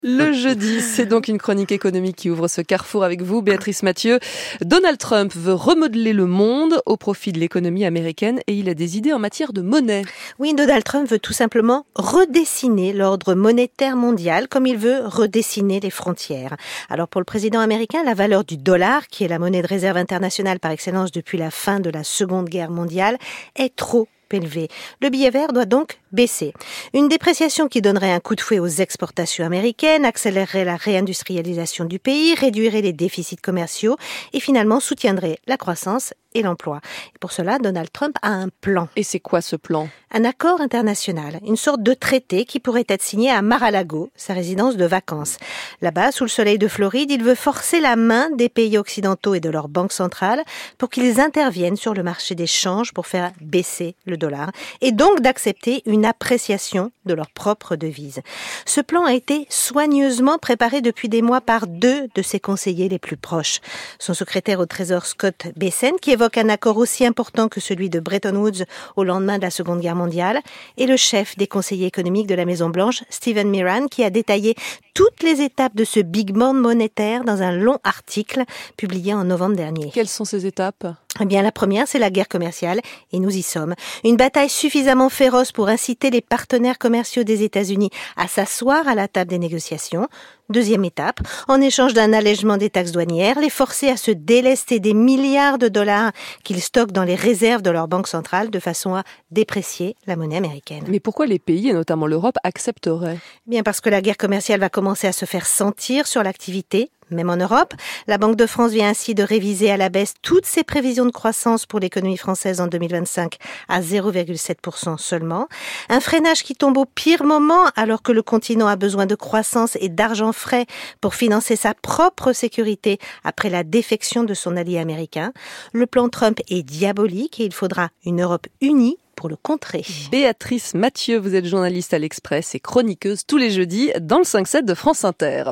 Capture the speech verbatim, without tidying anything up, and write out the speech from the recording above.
Le jeudi, c'est donc une chronique économique qui ouvre ce carrefour avec vous, Béatrice Mathieu. Donald Trump veut remodeler le monde au profit de l'économie américaine et il a des idées en matière de monnaie. Oui, Donald Trump veut tout simplement redessiner l'ordre monétaire mondial comme il veut redessiner les frontières. Alors pour le président américain, la valeur du dollar, qui est la monnaie de réserve internationale par excellence depuis la fin de la Seconde Guerre mondiale, est trop élevé. Le billet vert doit donc baisser. Une dépréciation qui donnerait un coup de fouet aux exportations américaines, accélérerait la réindustrialisation du pays, réduirait les déficits commerciaux et finalement soutiendrait la croissance et l'emploi. Et pour cela, Donald Trump a un plan. Et c'est quoi ce plan ? Un accord international, une sorte de traité qui pourrait être signé à Mar-a-Lago, sa résidence de vacances. Là-bas, sous le soleil de Floride, il veut forcer la main des pays occidentaux et de leurs banques centrales pour qu'ils interviennent sur le marché des changes pour faire baisser le dollar et donc d'accepter une appréciation de leur propre devise. Ce plan a été soigneusement préparé depuis des mois par deux de ses conseillers les plus proches. Son secrétaire au Trésor Scott Bessent, qui évoque un accord aussi important que celui de Bretton Woods au lendemain de la Seconde Guerre mondiale, et le chef des conseillers économiques de la Maison-Blanche, Stephen Miran, qui a détaillé toutes les étapes de ce Big Bang monétaire dans un long article publié en novembre dernier. Quelles sont ces étapes ? Eh bien, la première, c'est la guerre commerciale, et nous y sommes. Une bataille suffisamment féroce pour inciter les partenaires commerciaux des États-Unis à s'asseoir à la table des négociations. Deuxième étape, en échange d'un allègement des taxes douanières, les forcer à se délester des milliards de dollars qu'ils stockent dans les réserves de leur banque centrale de façon à déprécier la monnaie américaine. Mais pourquoi les pays, et notamment l'Europe, accepteraient ? Bien parce que la guerre commerciale va commencer à se faire sentir sur l'activité. Même en Europe, la Banque de France vient ainsi de réviser à la baisse toutes ses prévisions de croissance pour l'économie française en deux mille vingt-cinq à zéro virgule sept pour cent seulement. Un freinage qui tombe au pire moment alors que le continent a besoin de croissance et d'argent frais pour financer sa propre sécurité après la défection de son allié américain. Le plan Trump est diabolique et il faudra une Europe unie pour le contrer. Béatrice Mathieu, vous êtes journaliste à l'Express et chroniqueuse tous les jeudis dans le cinq sept de France Inter.